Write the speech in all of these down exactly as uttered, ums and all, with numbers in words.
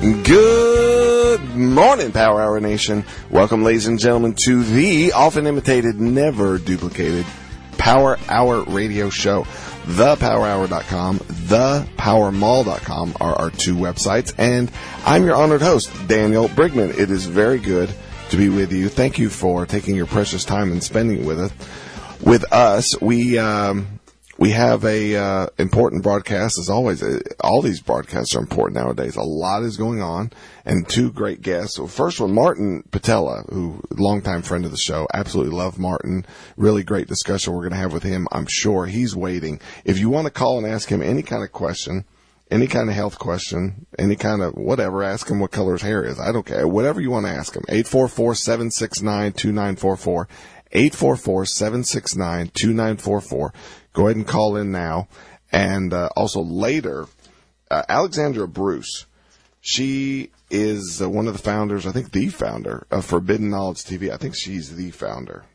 Good morning, Power Hour Nation. Welcome, ladies and gentlemen, to the often imitated, never duplicated Power Hour radio show. the power hour dot com, the power mall dot com are our two websites, and I'm your honored host, Daniel Brigman. It is very good to be with you. Thank you for taking your precious time and spending it with us. With us, we um, we have a uh, important broadcast, as always. All these broadcasts are important nowadays. A lot is going on, and two great guests. So first one, Martin Patella, who longtime friend of the show. Absolutely love Martin. Really great discussion we're going to have with him. I'm sure he's waiting. If you want to call and ask him any kind of question, any kind of health question, any kind of whatever, ask him what color his hair is. I don't care. Whatever you want to ask him. eight four four, seven six nine, two nine four four. eight four four, seven six nine, two nine four four. Go ahead and call in now. And uh, also later, uh, Alexandra Bruce. She is uh, one of the founders, I think the founder, of Forbidden Knowledge T V. I think she's the founder.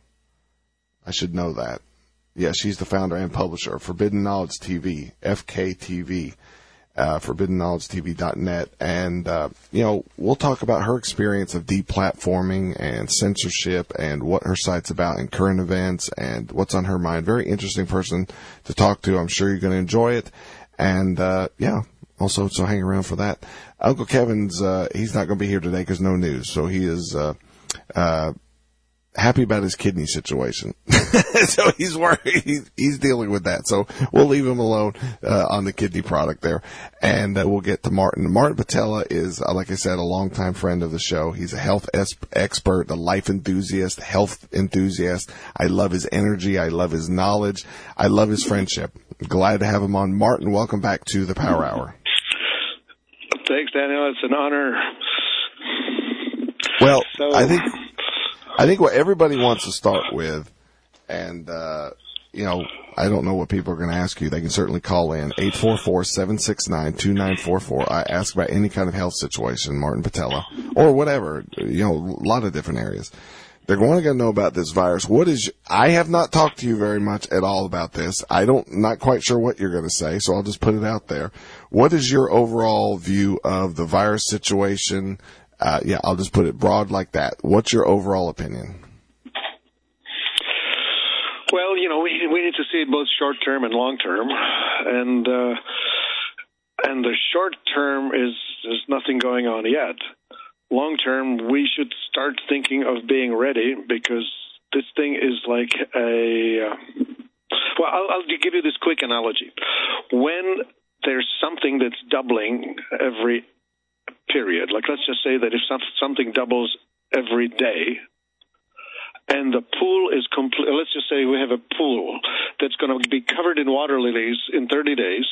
I should know that. Yeah, she's the founder and publisher of Forbidden Knowledge T V, F K T V. Uh, forbidden knowledge T V dot net. And, uh, you know, we'll talk about her experience of deplatforming and censorship and what her site's about and current events and what's on her mind. Very interesting person to talk to. I'm sure you're going to enjoy it. And, uh, yeah, also, so hang around for that. Uncle Kevin's, uh, he's not going to be here today because no news. So he is, uh, uh, happy about his kidney situation. So he's worried. He's dealing with that. So we'll leave him alone uh, on the kidney product there. And uh, we'll get to Martin. Martin Patella is, uh, like I said, a longtime friend of the show. He's a health es- expert, a life enthusiast, health enthusiast. I love his energy. I love his knowledge. I love his friendship. Glad to have him on. Martin, welcome back to the Power Hour. Thanks, Daniel. It's an honor. Well, so, I think... I think what everybody wants to start with, and, uh, you know, I don't know what people are going to ask you. They can certainly call in, eight four four, seven six nine, two nine four four. I ask about any kind of health situation, Martin Patella, or whatever, you know, a lot of different areas. They're going to know about this virus. What is, I have not talked to you very much at all about this. I don't, not quite sure what you're going to say, so I'll just put it out there. What is your overall view of the virus situation? Uh, yeah, I'll just put it broad like that. What's your overall opinion? Well, you know, we we need to see it both short term and long term, and uh, and the short term is there's nothing going on yet. Long term, we should start thinking of being ready because this thing is like a. Uh, well, I'll, I'll give you this quick analogy. When there's something that's doubling every period, like let's just say that if some, something doubles every day and the pool is complete, let's just say we have a pool that's going to be covered in water lilies in thirty days.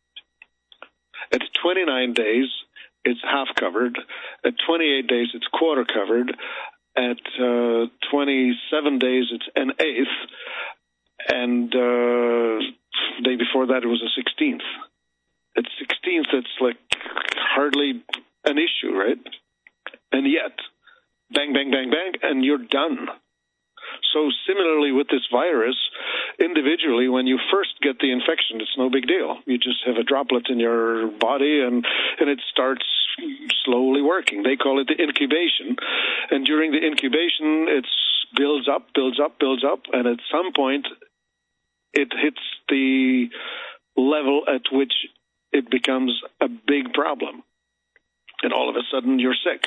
At twenty-nine days, it's half covered. At twenty-eight days, it's quarter covered. At uh, twenty-seven days, it's an eighth. And uh, the day before that, it was a sixteenth. At sixteenth, it's like hardly an issue, right? And yet, bang, bang, bang, bang, and you're done. So similarly with this virus, individually, when you first get the infection, it's no big deal. You just have a droplet in your body, and, and it starts slowly working. They call it the incubation. And during the incubation, it builds up, builds up, builds up, and at some point, it hits the level at which it becomes a big problem. And all of a sudden, you're sick.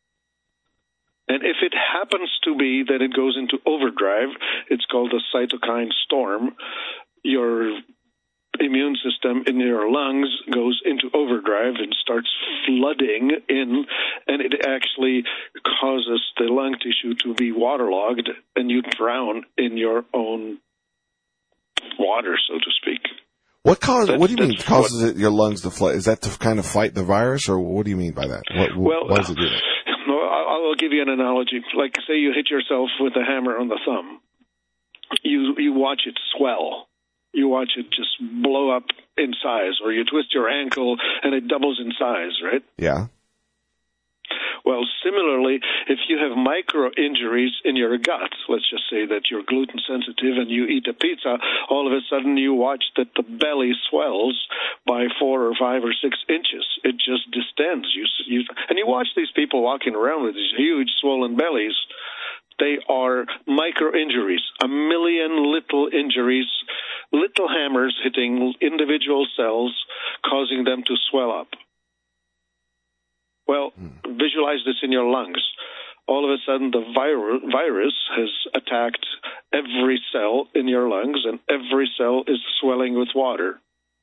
And if it happens to be that it goes into overdrive, it's called a cytokine storm. Your immune system in your lungs goes into overdrive and starts flooding in, and it actually causes the lung tissue to be waterlogged, and you drown in your own water, so to speak. What cause? That's, what do you mean causes what, it, your lungs to flood? Is that to kind of fight the virus, or what do you mean by that? What, well, why does it do that? No, I'll give you an analogy. Like, say you hit yourself with a hammer on the thumb. You you watch it swell. You watch it just blow up in size, or you twist your ankle and it doubles in size, right? Yeah. Well, similarly, if you have micro injuries in your gut, let's just say that you're gluten sensitive and you eat a pizza, all of a sudden you watch that the belly swells by four or five or six inches. It just distends. You, you, and you watch these people walking around with these huge swollen bellies. They are micro injuries, a million little injuries, little hammers hitting individual cells, causing them to swell up. Well, visualize this in your lungs. All of a sudden, the vir- virus has attacked every cell in your lungs, and every cell is swelling with water.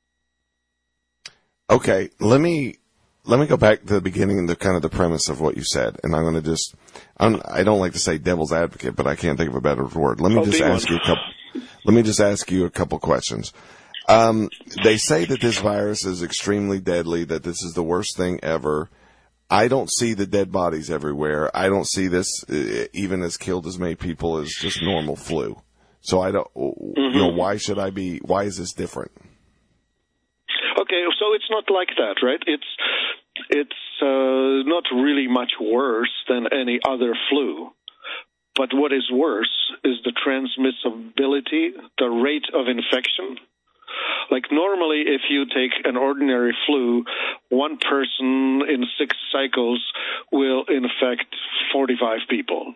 Okay, let me let me go back to the beginning and the kind of the premise of what you said, and I'm going to just I'm, I don't like to say devil's advocate, but I can't think of a better word. Let me I'll just ask one. you a couple. Let me just ask you a couple questions. Um, they say that this virus is extremely deadly, that this is the worst thing ever. I don't see the dead bodies everywhere. I don't see this uh, even as killed as many people as just normal flu. So I don't, mm-hmm. you know, why should I be, why is this different? Okay, so it's not like that, right? It's, it's uh, not really much worse than any other flu. But what is worse is the transmissibility, the rate of infection. Like normally, if you take an ordinary flu, one person in six cycles will infect forty-five people.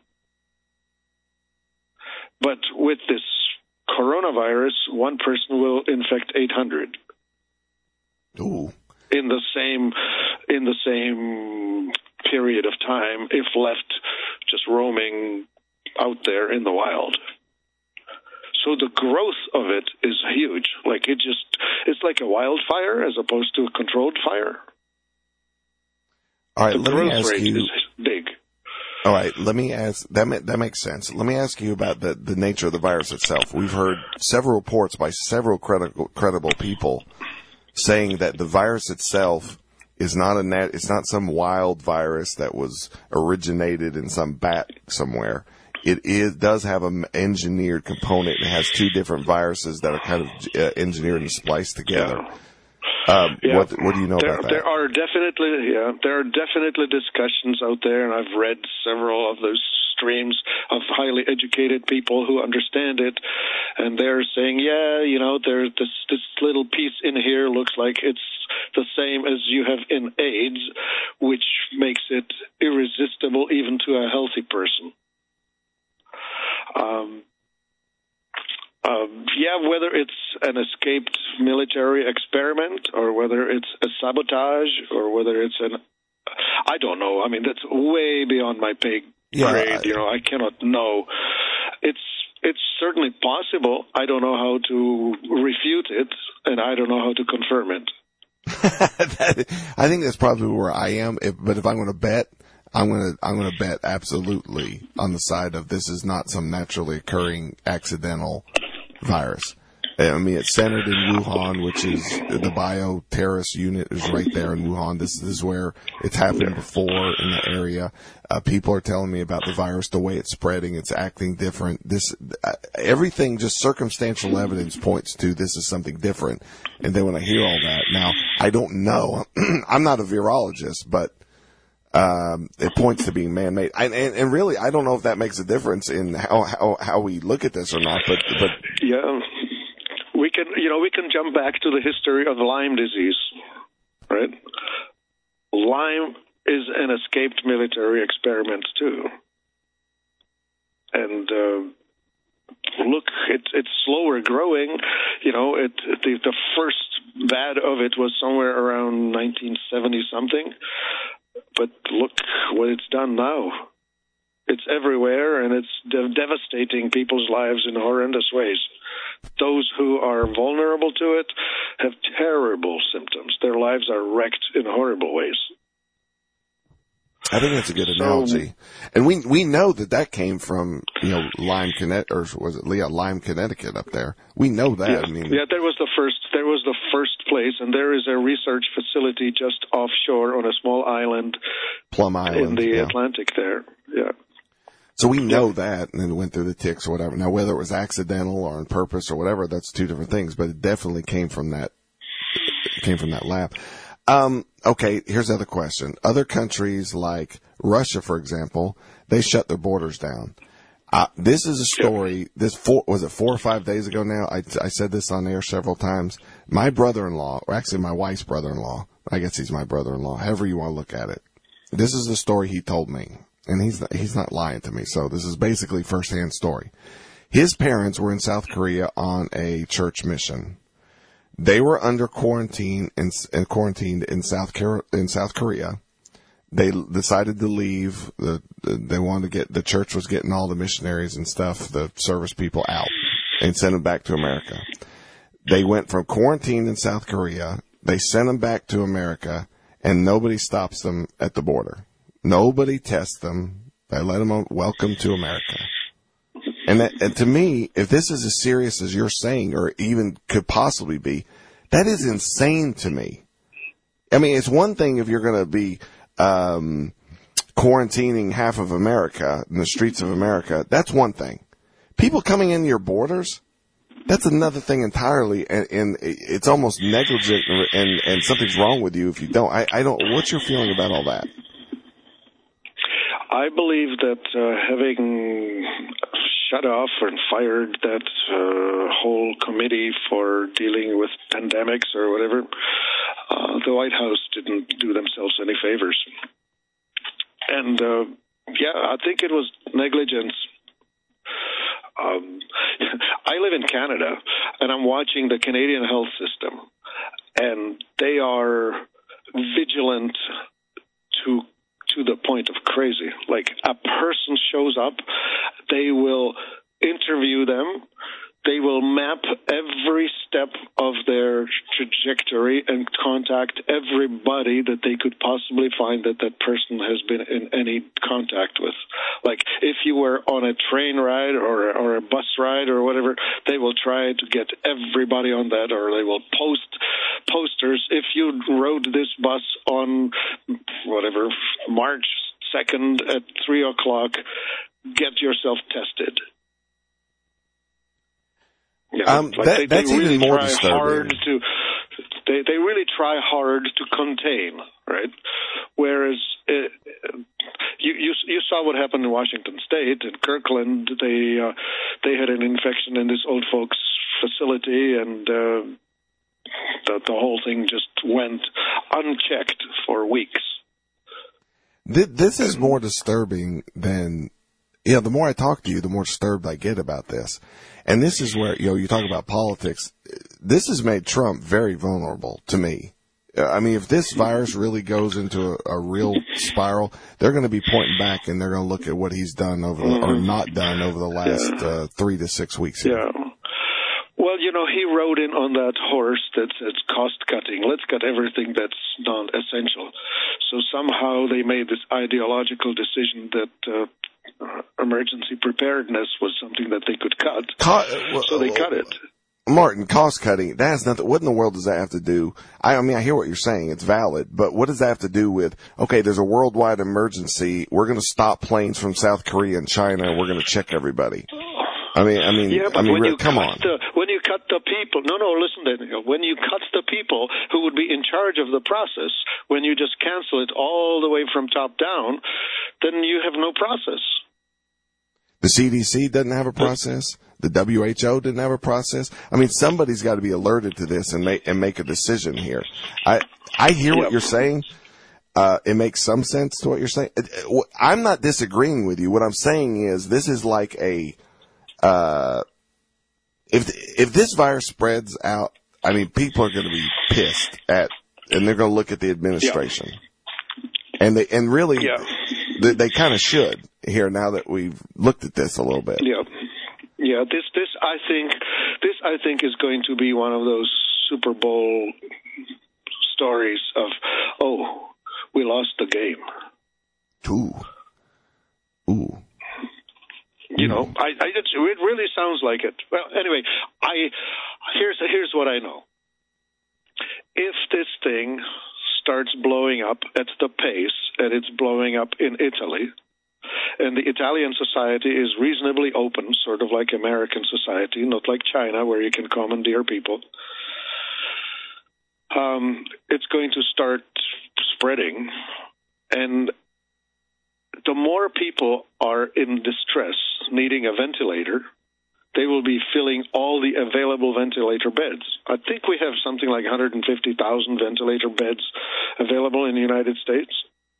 But with this coronavirus, one person will infect eight hundred. Ooh. In the same, in the same period of time, if left just roaming out there in the wild. So the growth of it is huge. Like it just, it's like a wildfire as opposed to a controlled fire. All right, the let growth me ask rate you. is big. All right, let me ask. That ma- that makes sense. Let me ask you about the, the nature of the virus itself. We've heard several reports by several credible credible people saying that the virus itself is not a nat- it's not some wild virus that was originated in some bat somewhere. It is, does have an engineered component. It has two different viruses that are kind of uh, engineered and spliced together. Yeah. Um, yeah. What what do you know there, about that? There are definitely, yeah, there are definitely discussions out there, and I've read several of those streams of highly educated people who understand it, and they're saying, yeah, you know, there's this this little piece in here looks like it's the same as you have in AIDS, which makes it irresistible even to a healthy person. Um, uh, yeah, whether it's an escaped military experiment or whether it's a sabotage or whether it's an, I don't know. I mean, that's way beyond my pay yeah, grade. I, you know, I cannot know. It's it's certainly possible. I don't know how to refute it, and I don't know how to confirm it. I think that's probably where I am. If, but if I'm going to bet, I'm going to I'm going to bet absolutely on the side of this is not some naturally occurring accidental virus. I mean, it's centered in Wuhan, which is the bioterrorist unit is right there in Wuhan. This, this is where it's happened before in the area. Uh, people are telling me about the virus, the way it's spreading, it's acting different. This, uh, everything, just circumstantial evidence points to this is something different. And then when I hear all that, now I don't know. I'm not a virologist, but um, it points to being man-made. I, and, and really, I don't know if that makes a difference in how how, how we look at this or not. But but yeah. We can, you know, we can jump back to the history of Lyme disease, right? Lyme is an escaped military experiment too, and uh, look, it's it's slower growing. You know, it the, the first bad of it was somewhere around nineteen seventy something, but look what it's done now. It's everywhere, and it's de- devastating people's lives in horrendous ways. Those who are vulnerable to it have terrible symptoms. Their lives are wrecked in horrible ways. I think that's a good So, analogy. And we we know that that came from, you know, Lyme, Connecticut, or was it yeah, Lyme, Connecticut up there. We know that. Yeah, I mean, yeah, that was the first. There was the first place, and there is a research facility just offshore on a small island, Plum Island, in the yeah. Atlantic. There, yeah. So we know that, and then it went through the ticks or whatever. Now, whether it was accidental or on purpose or whatever, that's two different things. But it definitely came from that. It came from that lab. Um, okay, here's the other question. Other countries like Russia, for example, they shut their borders down. Uh, this is a story, this four, was it four or five days ago now? I, I said this on air several times. My brother-in-law, or actually my wife's brother-in-law, I guess he's my brother-in-law, however you want to look at it. This is the story he told me, and he's not, he's not lying to me, so this is basically first-hand story. His parents were in South Korea on a church mission. They were under quarantine and, and quarantined in South Car- in South Korea. They decided to leave. The, the, they wanted to get, the church was getting all the missionaries and stuff, the service people out and send them back to America. They went from quarantine in South Korea. They sent them back to America, and nobody stops them at the border. Nobody tests them. They let them on, welcome to America. And, that, and to me, if this is as serious as you're saying, or even could possibly be, that is insane to me. I mean, it's one thing if you're going to be um, quarantining half of America in the streets of America. That's one thing. People coming in your borders, that's another thing entirely, and, and it's almost negligent, and, and something's wrong with you if you don't. I, I don't. What's your feeling about all that? I believe that uh, having shut off and fired that uh, whole committee for dealing with pandemics or whatever, uh, the White House didn't do themselves any favors. And, uh, yeah, I think it was negligence. Um, I live in Canada, and I'm watching the Canadian health system, and they are vigilant to to the point of crazy. Like, a person shows up, they will interview them, they will map every step of their trajectory and contact everybody that they could possibly find that that person has been in any contact with. Like, if you were on a train ride or, or a bus ride or whatever, they will try to get everybody on that, or they will post posters. If you rode this bus on whatever, March second at three o'clock, get yourself tested. Yeah, um, like that, they, that's they really even more try disturbing. Hard to, they they really try hard to contain, right? Whereas uh, you, you you saw what happened in Washington State, in Kirkland. They uh, they had an infection in this old folks facility, and uh, the the whole thing just went unchecked for weeks. This is more disturbing than, you know, the more I talk to you, the more disturbed I get about this. And this is where, you know, you talk about politics. This has made Trump very vulnerable to me. I mean, if this virus really goes into a, a real spiral, they're going to be pointing back, and they're going to look at what he's done over the, or not done over the last yeah. uh, three to six weeks here. Yeah. Well, you know, he rode in on that horse that says cost cutting. Let's cut everything that's non-essential. So somehow they made this ideological decision that uh, emergency preparedness was something that they could cut. Co- well, so they cut it. Martin, cost cutting, that has nothing, what in the world does that have to do? I, I mean, I hear what you're saying. It's valid, but what does that have to do with, okay, there's a worldwide emergency. We're going to stop planes from South Korea and China. We're going to check everybody. I mean, I mean, yeah, but I mean, when really, you come cut on. The, when you cut the people, no, no, listen, Daniel. When you cut the people who would be in charge of the process, when you just cancel it all the way from top down, then you have no process. The C D C doesn't have a process. The W H O didn't have a process. I mean, somebody's got to be alerted to this and make and make a decision here. I I hear yep. what you're saying. Uh, it makes some sense to what you're saying. I'm not disagreeing with you. What I'm saying is this is like a Uh, if, if this virus spreads out, I mean, people are going to be pissed at, and they're going to look at the administration. Yeah. And they, and really, yeah. they, they kind of should here now that we've looked at this a little bit. Yeah. Yeah. This, this, I think, this, I think is going to be one of those Super Bowl stories of, oh, we lost the game. Ooh. Ooh. You know, I, I, it really sounds like it. Well, anyway, I here's here's what I know. If this thing starts blowing up at the pace that it's blowing up in Italy, and the Italian society is reasonably open, sort of like American society, not like China where you can commandeer people, um, it's going to start spreading. And the more people are in distress, needing a ventilator, they will be filling all the available ventilator beds. I think we have something like one hundred fifty thousand ventilator beds available in the United States.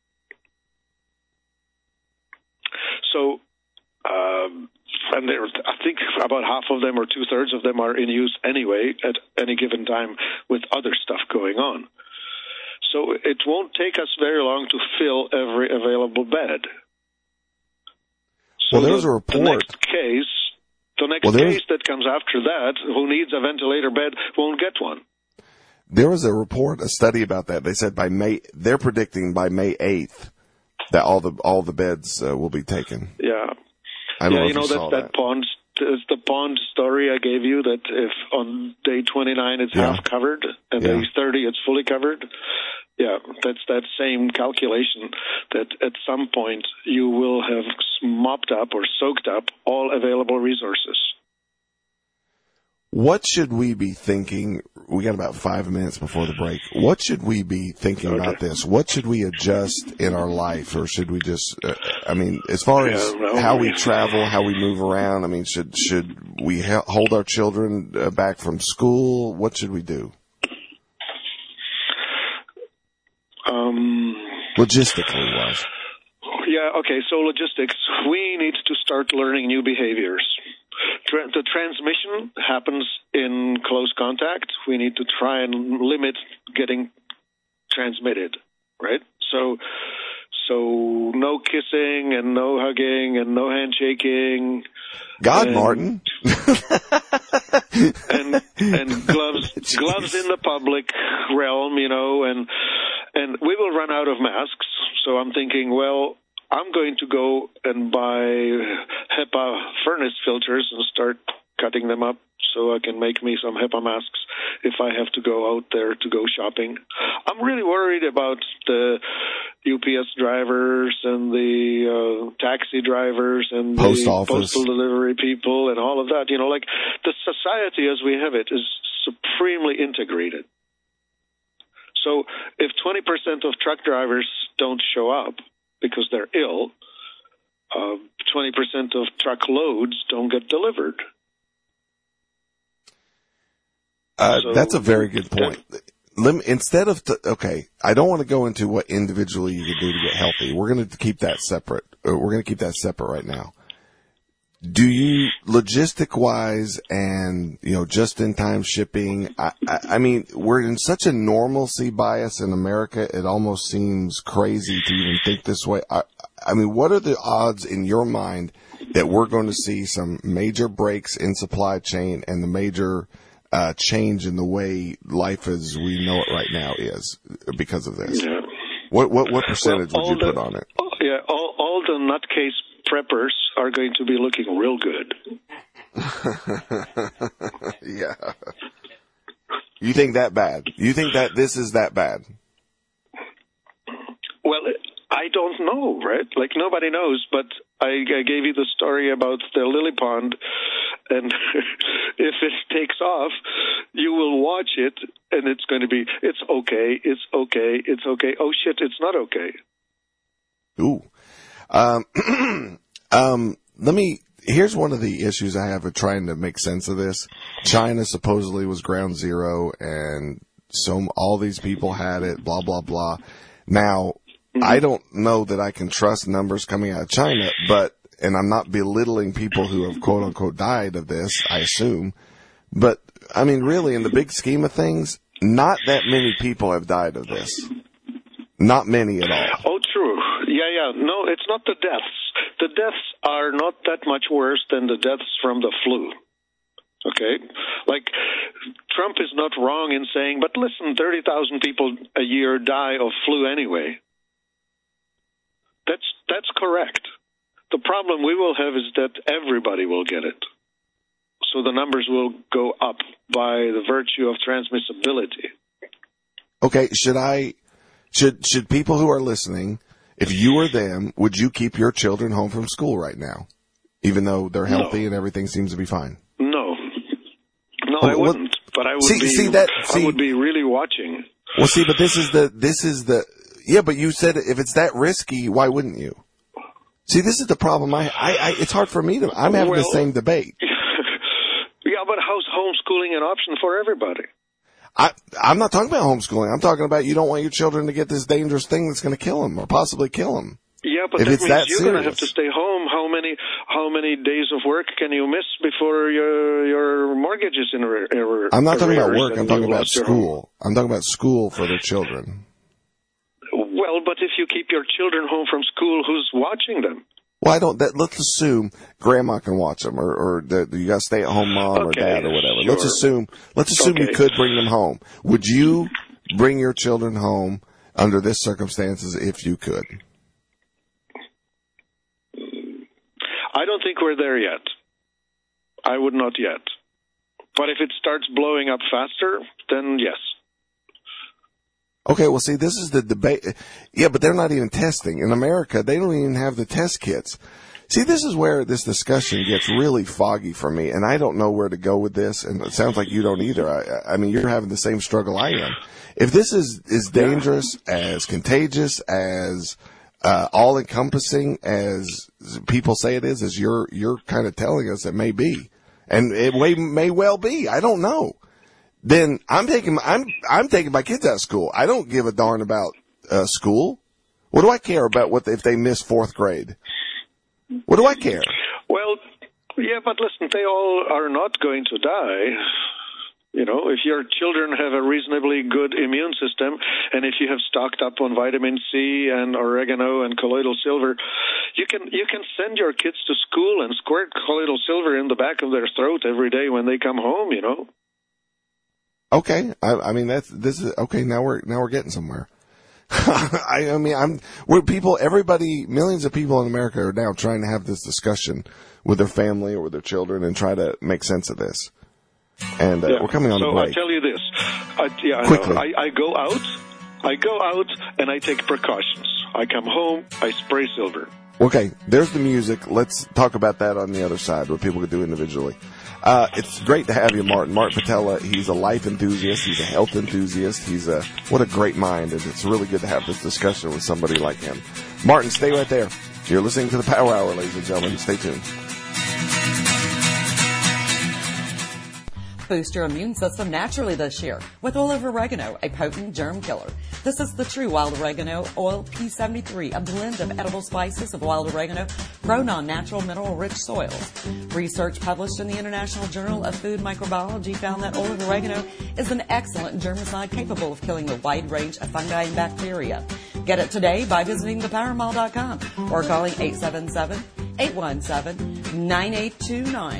So, um, and there, I think about half of them or two-thirds of them are in use anyway at any given time with other stuff going on. So it won't take us very long to fill every available bed. So well, there's the, a report. The next case, the next well, case that comes after that, who needs a ventilator bed, won't get one. There was a report, a study about that. They said by May, they're predicting by May eighth that all the all the beds uh, will be taken. Yeah. I don't yeah, know you if know you that saw that that. pond. It's the pond story I gave you, that if on day twenty-nine it's Yeah. half covered and Yeah. day thirty it's fully covered. Yeah, that's that same calculation that at some point you will have mopped up or soaked up all available resources. What should we be thinking? We got about five minutes before the break. What should we be thinking Okay. about this? What should we adjust in our life, or should we just? Uh, I mean, as far as Yeah, well, how we travel, how we move around. I mean, should should we he- hold our children uh, back from school? What should we do? Um, Logistically wise. yeah, okay, so logistics. We need to start learning new behaviors. Tra- the transmission happens in close contact. We need to try and limit getting transmitted, right? So, so no kissing and no hugging and no handshaking. God, and, Martin. and and gloves gloves in the public realm, you know, and and we will run out of masks. So I'm thinking, well, I'm going to go and buy HEPA furnace filters and start cutting them up so I can make me some HEPA masks if I have to go out there to go shopping. I'm really worried about the U P S drivers and the uh, taxi drivers and Post the office. postal delivery people and all of that. You know, like the society as we have it is supremely integrated. So if twenty percent of truck drivers don't show up because they're ill, uh, twenty percent of truck loads don't get delivered. Uh, So that's a very good point. Let me, instead of, t- okay, I don't want to go into what individually you can do to get healthy. We're going to keep that separate. Uh, We're going to keep that separate right now. Do you, logistic wise and, you know, just in time shipping, I, I, I mean, we're in such a normalcy bias in America, it almost seems crazy to even think this way. I, I mean, what are the odds in your mind that we're going to see some major breaks in supply chain and the major uh, change in the way life as we know it right now is because of this? Yeah. What, what, what percentage Well, would you all put the- on it? Yeah, all, all the nutcase preppers are going to be looking real good. Yeah. You think that bad? You think that this is that bad? Well, I don't know, right? Like, nobody knows, but I, I gave you the story about the lily pond, and if it takes off, you will watch it, and it's going to be, it's okay, it's okay, it's okay. Oh, shit, it's not okay. Ooh. Um, um, let me, here's one of the issues I have with trying to make sense of this. China supposedly was ground zero, and so all these people had it, blah, blah, blah. Now, I don't know that I can trust numbers coming out of China, but, and I'm not belittling people who have quote unquote died of this, I assume. But, I mean, really, in the big scheme of things, not that many people have died of this. Not many at all. Oh, true. Yeah, yeah. No, it's not the deaths. The deaths are not that much worse than the deaths from the flu. Okay? Like, Trump is not wrong in saying, but listen, thirty thousand people a year die of flu anyway. That's that's correct. The problem we will have is that everybody will get it. So the numbers will go up by the virtue of transmissibility. Okay, should I, should, should people who are listening, if you were them, would you keep your children home from school right now? Even though they're healthy No. and everything seems to be fine? No. No, Oh, I what- wouldn't. But I would see, be, see that, see, I would be really watching. Well, see, but this is the, this is the, yeah, but you said if it's that risky, why wouldn't you? See, this is the problem. I, I, I it's hard for me to, I'm having well, the same debate. Yeah, but how's homeschooling an option for everybody? I, I'm not talking about homeschooling. I'm talking about you don't want your children to get this dangerous thing that's going to kill them or possibly kill them. Yeah, but if that it's means that you're going to have to stay home. How many how many days of work can you miss before your your mortgage is in arrears? I'm not talking about work. I'm talking about school. I'm talking about school for their children. Well, but if you keep your children home from school, who's watching them? Well, I don't. That, let's assume grandma can watch them, or, or the, you got stay-at-home mom okay, or dad or whatever. Sure. Let's assume. Let's assume okay. you could bring them home. Would you bring your children home under this circumstances if you could? I don't think we're there yet. I would not yet. But if it starts blowing up faster, then yes. Okay, well, see, this is the debate. Yeah, but they're not even testing. In America, they don't even have the test kits. See, this is where this discussion gets really foggy for me, and I don't know where to go with this, and it sounds like you don't either. I, I mean, you're having the same struggle I am. If this is as dangerous, as contagious, as uh, all-encompassing as people say it is, as you're you're kind of telling us it may be, and it may, may well be, I don't know. Then I'm taking I'm I'm taking my kids out of school. I don't give a darn about uh, school. What do I care about what if they miss fourth grade? What do I care? Well, yeah, but listen, they all are not going to die. You know, if your children have a reasonably good immune system, and if you have stocked up on vitamin C and oregano and colloidal silver, you can you can send your kids to school and squirt colloidal silver in the back of their throat every day when they come home. You know. Okay, I, I mean that's this is okay. Now we're now we're getting somewhere. I, I mean, I'm we're people. Everybody, millions of people in America are now trying to have this discussion with their family or with their children and try to make sense of this. And uh, yeah. we're coming on so a break. I tell you this, I, yeah, Quickly. I, I, I go out, I go out, and I take precautions. I come home, I spray silver. Okay, there's the music. Let's talk about that on the other side, what people could do individually. Uh, it's great to have you, Martin. Martin Pytela, he's a life enthusiast. He's a health enthusiast. He's a, what a great mind. And it's really good to have this discussion with somebody like him. Martin, stay right there. You're listening to the Power Hour, ladies and gentlemen. Stay tuned. Boost your immune system naturally this year with olive oregano, a potent germ killer. This is the true wild oregano oil P seventy-three, a blend of edible spices of wild oregano grown on natural mineral-rich soils. Research published in the International Journal of Food Microbiology found that olive oregano is an excellent germicide capable of killing a wide range of fungi and bacteria. Get it today by visiting the power mall dot com or calling eight seven seven, eight one seven, nine eight two nine.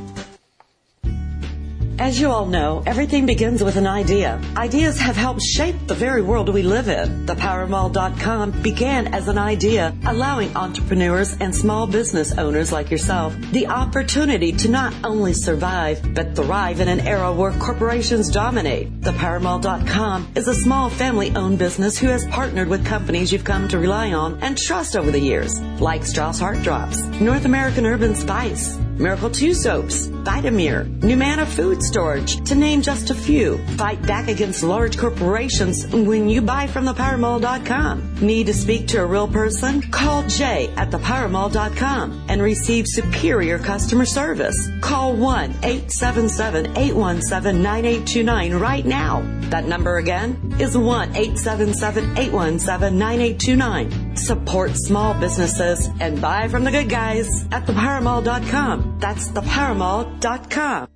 As you all know, everything begins with an idea. Ideas have helped shape the very world we live in. the power mall dot com began as an idea, allowing entrepreneurs and small business owners like yourself the opportunity to not only survive, but thrive in an era where corporations dominate. the power mall dot com is a small family-owned business who has partnered with companies you've come to rely on and trust over the years, like Strauss Heart Drops, North American Urban Spice, Miracle two Soaps, Vitamir, Numana Food Storage, to name just a few. Fight back against large corporations when you buy from the power mall dot com. Need to speak to a real person? Call Jay at the power mall dot com and receive superior customer service. Call one eight seven seven, eight one seven, nine eight two nine right now. That number again is one eight seven seven, eight one seven, nine eight two nine. Support small businesses and buy from the good guys at the power mall dot com. That's the power mall dot com.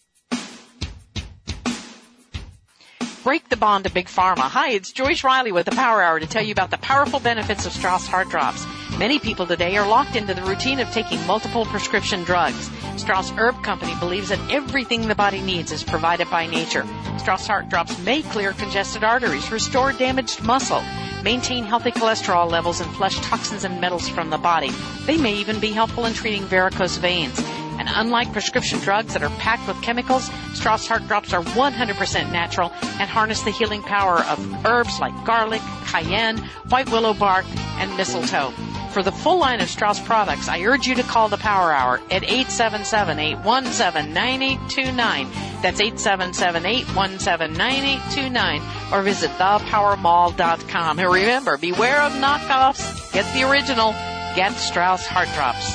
Break the bond to Big Pharma. Hi, it's Joyce Riley with the Power Hour to tell you about the powerful benefits of Strauss Heart Drops. Many people today are locked into the routine of taking multiple prescription drugs. Strauss Herb Company believes that everything the body needs is provided by nature. Strauss Heart Drops may clear congested arteries, restore damaged muscle, maintain healthy cholesterol levels, and flush toxins and metals from the body. They may even be helpful in treating varicose veins. And unlike prescription drugs that are packed with chemicals, Strauss Heart Drops are one hundred percent natural and harness the healing power of herbs like garlic, cayenne, white willow bark, and mistletoe. For the full line of Strauss products, I urge you to call the Power Hour at eight seven seven, eight one seven, nine eight two nine. That's eight seven seven, eight one seven, nine eight two nine. Or visit the power mall dot com. And remember, beware of knockoffs. Get the original. Get Strauss Heart Drops.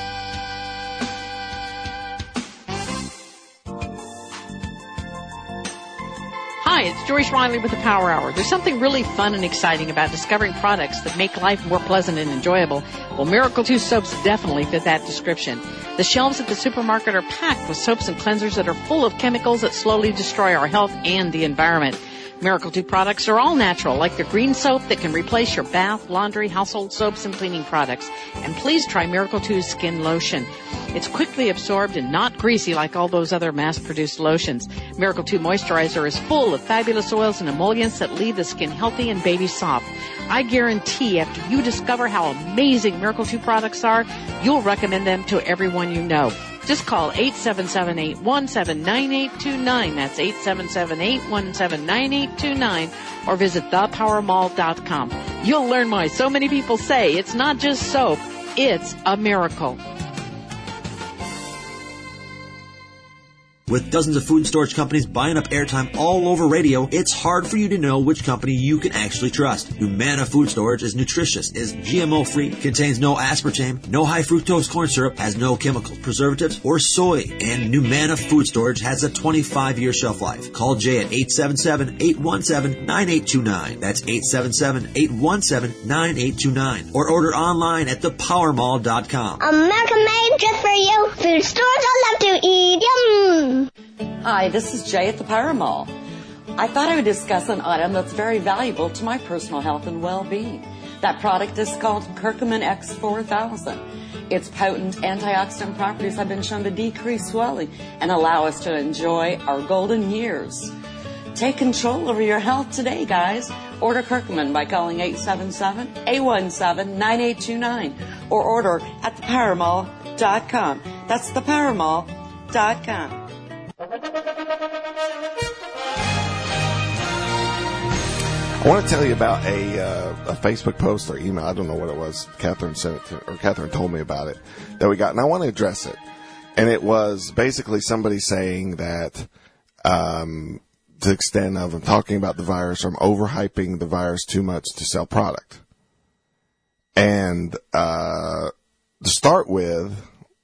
Hi, it's Joyce Riley with the Power Hour. There's something really fun and exciting about discovering products that make life more pleasant and enjoyable. Well, Miracle two soaps definitely fit that description. The shelves at the supermarket are packed with soaps and cleansers that are full of chemicals that slowly destroy our health and the environment. Miracle two products are all natural, like the green soap that can replace your bath, laundry, household soaps, and cleaning products. And please try Miracle two's Skin Lotion. It's quickly absorbed and not greasy like all those other mass-produced lotions. Miracle two Moisturizer is full of fabulous oils and emollients that leave the skin healthy and baby soft. I guarantee after you discover how amazing Miracle two products are, you'll recommend them to everyone you know. Just call eight seven seven, eight one seven, nine eight two nine. That's eight seven seven, eight one seven, nine eight two nine. Or visit the power mall dot com. You'll learn why so many people say it's not just soap, it's a miracle. With dozens of food and storage companies buying up airtime all over radio, it's hard for you to know which company you can actually trust. Humana Food Storage is nutritious, is G M O-free, contains no aspartame, no high fructose corn syrup, has no chemicals, preservatives, or soy. And Humana Food Storage has a twenty-five year shelf life. Call Jay at eight seven seven, eight one seven, nine eight two nine. That's eight seven seven, eight one seven, nine eight two nine. Or order online at the power mall dot com. America made just for you. Food stores I love to eat. Yum! Hi, this is Jay at the Power Mall. I thought I would discuss an item that's very valuable to my personal health and well-being. That product is called Curcumin X four thousand. Its potent antioxidant properties have been shown to decrease swelling and allow us to enjoy our golden years. Take control over your health today, guys. Order Curcumin by calling eight seven seven, eight one seven, nine eight two nine or order at the power mall dot com. That's the power mall dot com. I want to tell you about a, uh, a Facebook post or email. I don't know what it was. Catherine sent it to, or Catherine told me about it that we got, and I want to address it. And it was basically somebody saying that, um, to the extent of I'm talking about the virus, or I'm overhyping the virus too much to sell product. And uh, to start with,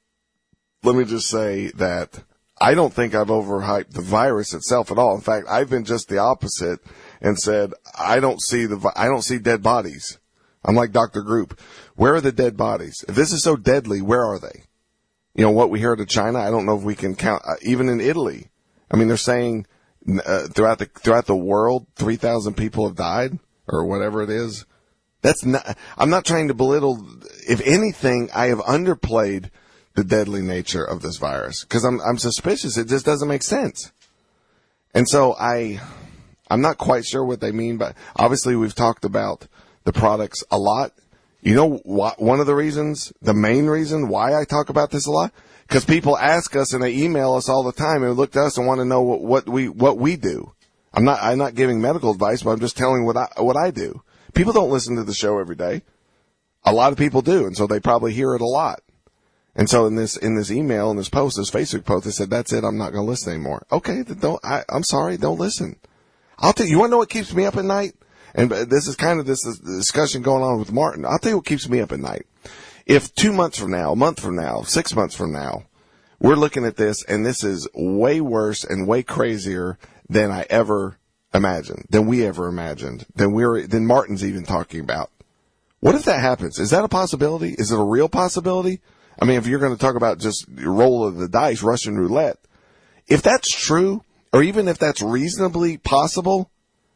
let me just say that I don't think I've overhyped the virus itself at all. In fact, I've been just the opposite and said, I don't see the, I don't see dead bodies. I'm like Doctor Group. Where are the dead bodies? If this is so deadly, where are they? You know, what we heard of China, I don't know if we can count, uh, even in Italy. I mean, they're saying, uh, throughout the, throughout the world, three thousand people have died or whatever it is. That's not, I'm not trying to belittle. If anything, I have underplayed the deadly nature of this virus because I'm, I'm suspicious. It just doesn't make sense. And so I, I'm not quite sure what they mean, but obviously we've talked about the products a lot. You know what, one of the reasons, the main reason why I talk about this a lot? Because people ask us and they email us all the time and look at us and want to know what, what we, what we do. I'm not, I'm not giving medical advice, but I'm just telling what I, what I do. People don't listen to the show every day. A lot of people do. And so they probably hear it a lot. And so in this, in this email, in this post, this Facebook post, they said, that's it. I'm not going to listen anymore. Okay. Then don't, I, I'm sorry. Don't listen. I'll tell you, you want to know what keeps me up at night? And this is kind of this, this discussion going on with Martin. I'll tell you what keeps me up at night. If two months from now, a month from now, six months from now, we're looking at this and this is way worse and way crazier than I ever imagined, than we ever imagined, than we're, than Martin's even talking about. What if that happens? Is that a possibility? Is it a real possibility? I mean, if you're going to talk about just roll of the dice, Russian roulette, if that's true, or even if that's reasonably possible,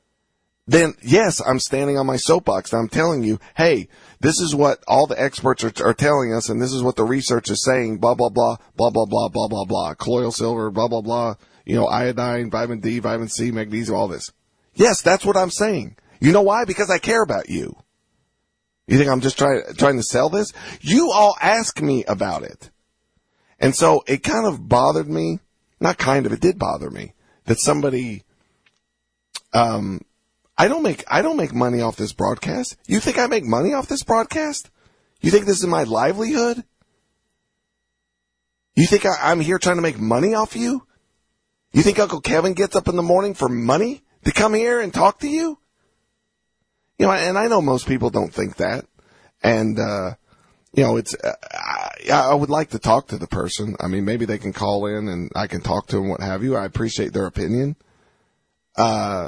then yes, I'm standing on my soapbox and I'm telling you, hey, this is what all the experts are, are telling us, and this is what the research is saying, blah, blah, blah, blah, blah, blah, blah, blah, blah, colloidal silver, blah, blah, blah, you know, iodine, vitamin D, vitamin C, magnesium, all this. Yes, that's what I'm saying. You know why? Because I care about you. You think I'm just trying, trying to sell this? You all ask me about it. And so it kind of bothered me, not kind of, it did bother me, that somebody, um, I don't make, I don't make money off this broadcast. You think I make money off this broadcast? You think this is my livelihood? You think I, I'm here trying to make money off you? You think Uncle Kevin gets up in the morning for money to come here and talk to you? You know, and I know most people don't think that. And, uh, you know, it's, uh, I, I would like to talk to the person. I mean, maybe they can call in and I can talk to them, what have you. I appreciate their opinion. Uh,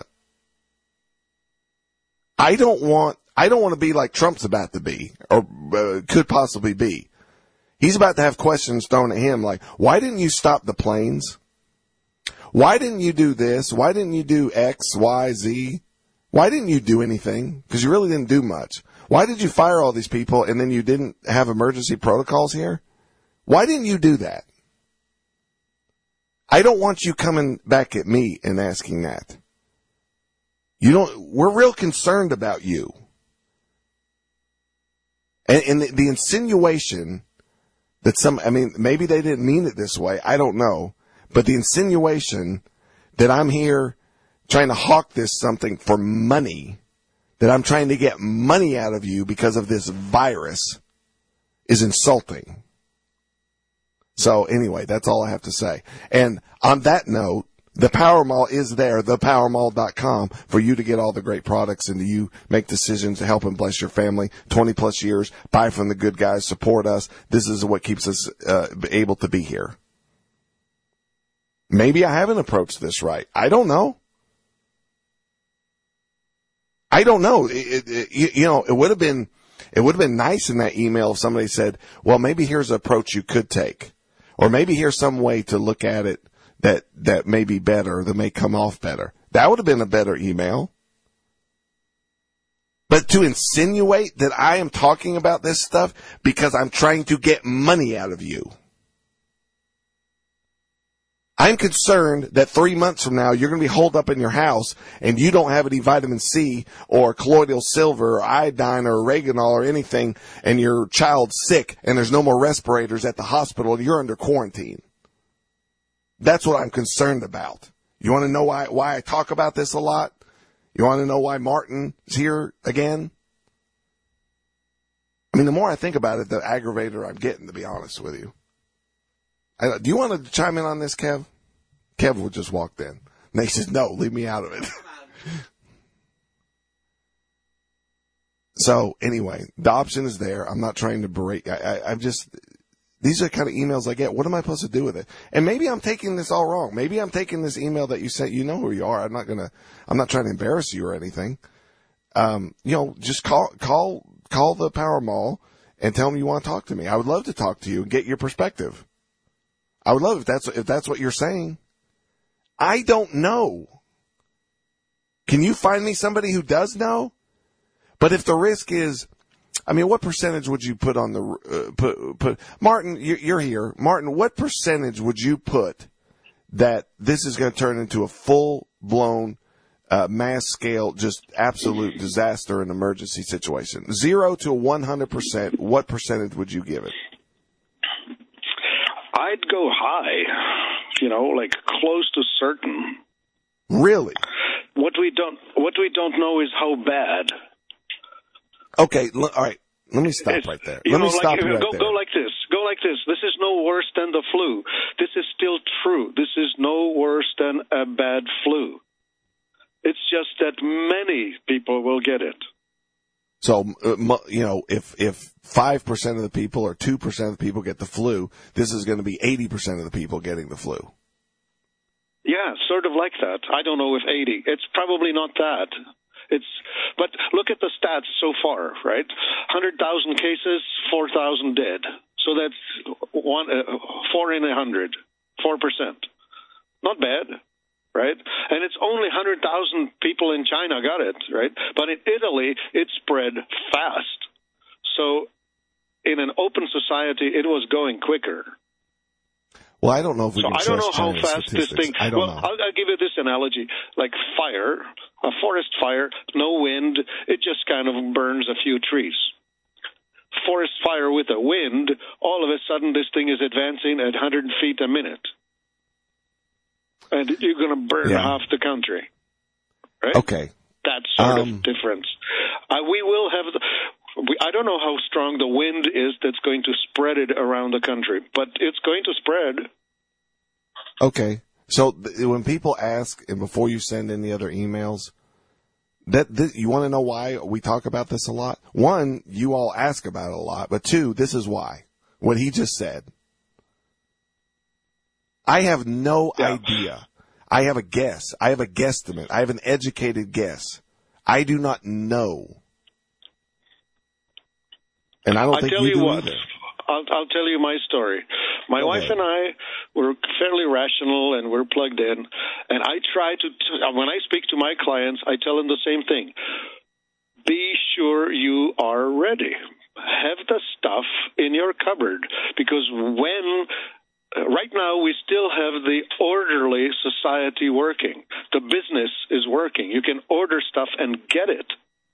I don't want, I don't want to be like Trump's about to be, or uh, could possibly be. He's about to have questions thrown at him like, why didn't you stop the planes? Why didn't you do this? Why didn't you do X, Y, Z? Why didn't you do anything? Because you really didn't do much. Why did you fire all these people and then you didn't have emergency protocols here? Why didn't you do that? I don't want you coming back at me and asking that. You don't, we're real concerned about you. And, and the, the insinuation that some, I mean, maybe they didn't mean it this way. I don't know. But the insinuation that I'm here trying to hawk this something for money, that I'm trying to get money out of you because of this virus, is insulting. So anyway, that's all I have to say. And on that note, the Power Mall is there, the power mall dot com, for you to get all the great products and you make decisions to help and bless your family. twenty plus years, buy from the good guys, support us. This is what keeps us uh, able to be here. Maybe I haven't approached this right. I don't know. I don't know. It, it, it, you know, it would have been, it would have been nice in that email if somebody said, well, maybe here's an approach you could take, or maybe here's some way to look at it that, that may be better, that may come off better. That would have been a better email. But to insinuate that I am talking about this stuff because I'm trying to get money out of you. I'm concerned that three months from now, you're going to be holed up in your house and you don't have any vitamin C or colloidal silver or iodine or oregano or anything, and your child's sick and there's no more respirators at the hospital and you're under quarantine. That's what I'm concerned about. You want to know why, why I talk about this a lot? You want to know why Martin is here again? I mean, the more I think about it, the aggravator I'm getting, to be honest with you. I, do you want to chime in on this, Kev? Kev just walked in. And he says, no, leave me out of it. So, anyway, the option is there. I'm not trying to berate. I, I, I'm just, these are the kind of emails I get. What am I supposed to do with it? And maybe I'm taking this all wrong. Maybe I'm taking this email that you sent. You know who you are. I'm not going to, I'm not trying to embarrass you or anything. Um, you know, just call, call, call the Power Mall and tell them you want to talk to me. I would love to talk to you and get your perspective. I would love if that's, if that's what you're saying. I don't know. Can you find me somebody who does know? But if the risk is, I mean, what percentage would you put on the, uh, put, put, Martin, you're, you're here. Martin, what percentage would you put that this is going to turn into a full blown, uh, mass scale, just absolute disaster and emergency situation? Zero to one hundred percent. What percentage would you give it? I'd go high, you know, like close to certain. Really? What we don't, what we don't know is how bad. Okay, l- all right. Let me stop It's, right there. You Let know, me stop like, you right go, there. Go like this. Go like this. This is no worse than the flu. This is still true. This is no worse than a bad flu. It's just that many people will get it. So, uh, you know, if if five percent of the people or two percent of the people get the flu, this is going to be eighty percent of the people getting the flu. Yeah, sort of like that. I don't know if eighty. It's probably not that. It's, but look at the stats so far, right? one hundred thousand cases, four thousand dead. So that's one, uh, four in a hundred, four percent. Not bad, right? And it's only one hundred thousand people in China got it, right? But in Italy, it spread fast. So in an open society, it was going quicker. Well, I don't know if we so can I don't know trust how China's fast this statistics. thing. I don't well, know. I'll, I'll give you this analogy: like fire, a forest fire, no wind, it just kind of burns a few trees. Forest fire with a wind, all of a sudden this thing is advancing at one hundred feet a minute, and you're going to burn Yeah. half the country. Right? Okay. That sort Um, of difference. Uh, we will have. The, we, I don't know how strong the wind is that's going to spread it around the country, but it's going to spread. Okay. So th- when people ask, and before you send any other emails, that th- you want to know why we talk about this a lot? One, you all ask about it a lot, but two, this is why. What he just said. I have no Yeah. idea. I have a guess. I have a guesstimate. I have an educated guess. I do not know. And I don't I think tell you you do what, either. I'll, I'll tell you my story. My Go wife ahead. and I were fairly rational and we're plugged in. And I try to, t- when I speak to my clients, I tell them the same thing. Be sure you are ready. Have the stuff in your cupboard, because when uh, right now we still have the orderly society working. The business is working. You can order stuff and get it.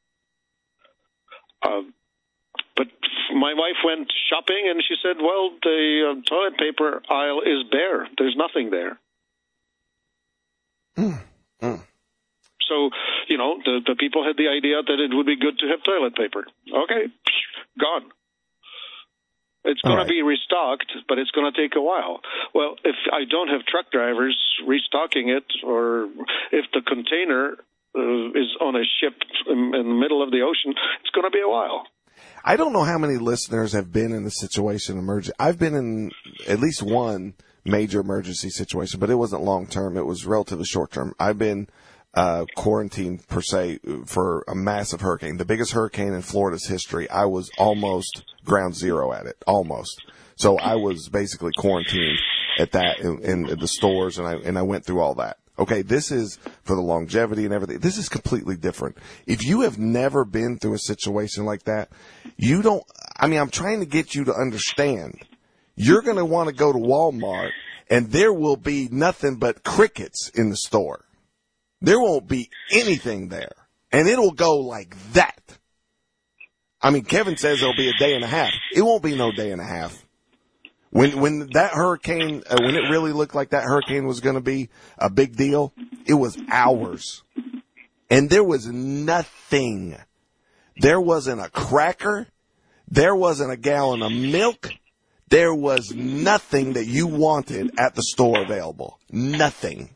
Uh, but my wife went shopping and she said, well, the uh, toilet paper aisle is bare. There's nothing there. Mm, mm. So, you know, the, the people had the idea that it would be good to have toilet paper. Okay, gone. It's going All to right. be restocked, but it's going to take a while. Well, if I don't have truck drivers restocking it, or if the container uh, is on a ship in, in the middle of the ocean, it's going to be a while. I don't know how many listeners have been in the situation emergency. I've been in at least one major emergency situation, but it wasn't long term. It was relatively short term. I've been uh, quarantined per se for a massive hurricane, the biggest hurricane in Florida's history. I was almost ground zero at it, almost. So I was basically quarantined at that in, in the stores, and I and I went through all that. Okay, this is for the longevity and everything. This is completely different. If you have never been through a situation like that, you don't, I mean, I'm trying to get you to understand. You're going to want to go to Walmart, and there will be nothing but crickets in the store. There won't be anything there, and it'll go like that. I mean, Kevin says it'll be a day and a half. It won't be no day and a half. When when that hurricane, uh, when it really looked like that hurricane was going to be a big deal, it was hours. And there was nothing. There wasn't a cracker. There wasn't a gallon of milk. There was nothing that you wanted at the store available. Nothing.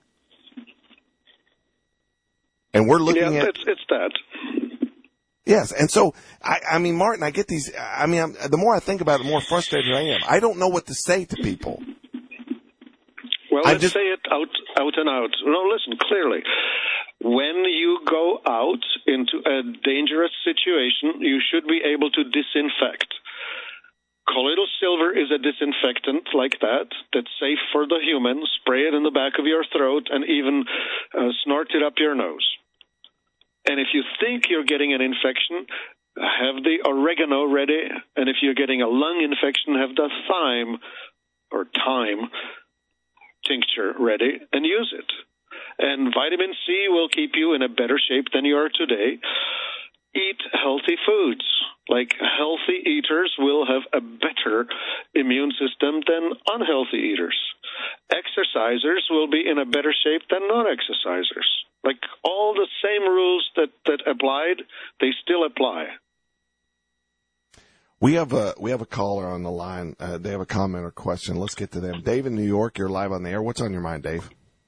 And we're looking yeah, at... it's, it's that. Yes, and so, I, I mean, Martin, I get these, I mean, I'm, the more I think about it, the more frustrated I am. I don't know what to say to people. Well, I let's just- say it out, out and out. No, listen, clearly. When you go out into a dangerous situation, you should be able to disinfect. Colloidal silver is a disinfectant like that, that's safe for the human. Spray it in the back of your throat and even uh, snort it up your nose. And if you think you're getting an infection, have the oregano ready. And if you're getting a lung infection, have the thyme or thyme tincture ready and use it. And vitamin C will keep you in a better shape than you are today. Eat healthy foods. Like healthy eaters will have a better immune system than unhealthy eaters. Exercisers will be in a better shape than non-exercisers. Like all the same rules that, that applied, they still apply. We have a we have a caller on the line. Uh, they have a comment or question. Let's get to them. Dave in New York, you're live on the air. What's on your mind, Dave?